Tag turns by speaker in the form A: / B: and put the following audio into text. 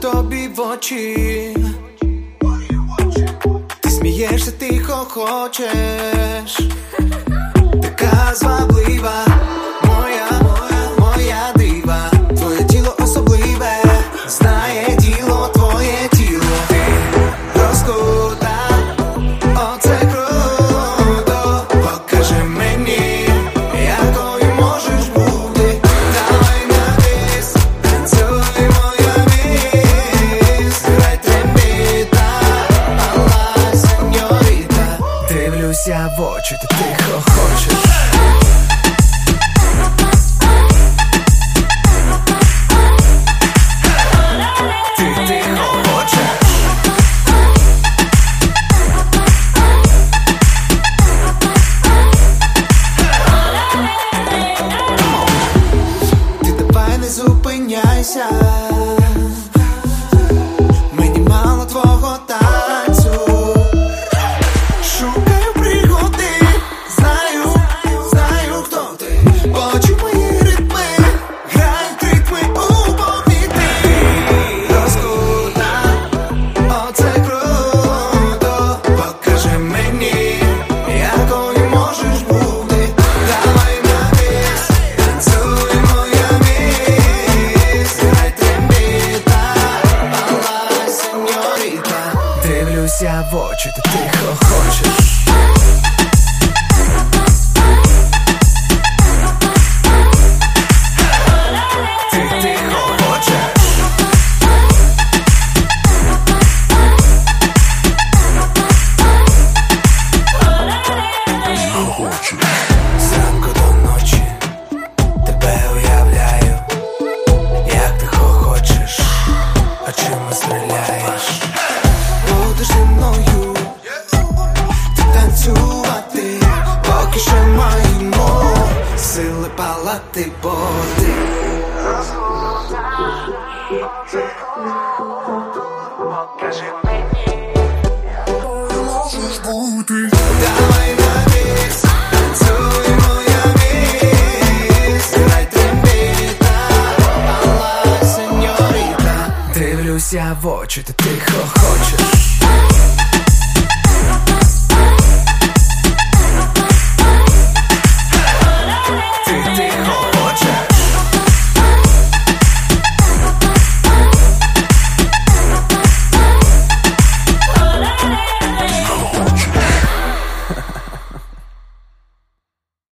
A: тобі в очі. Ти смієшся, тихо хочеш. Така зваблива, моя дива. Твоє тіло особливе, знає діло твоє тіло. Ти розкута, оце круто. Покажи мені, якою можеш бути. Давай на біс, танцюй моя міс. Грай трембіта, алла сеньоріта. Дивлюся в очі, ти тихо хочеш. Зупиняйся, мені мало твого танцю. Шукаю пригоди, знаю, хто ти. Почуй мої ритми, грають ритми у повітрі. Розкута, оце круто. Покажи мені, якою можеш бути. Давай на біс, танцюй моя міс. Дивлюся в очі, ти тихо хочеш. Ти тихо хочеш. Зранку до ночі тебе уявляю, як ти хочеш, очима стріляєш. Будеш зі мною ти танцювати, поки що маємо сили палати, бо ти покажи мені, якою можеш бути. Давай на біс, танцюй моя міс. Грай трембіта, алла сеньоріта. Дивлюся в очі, ти тихо.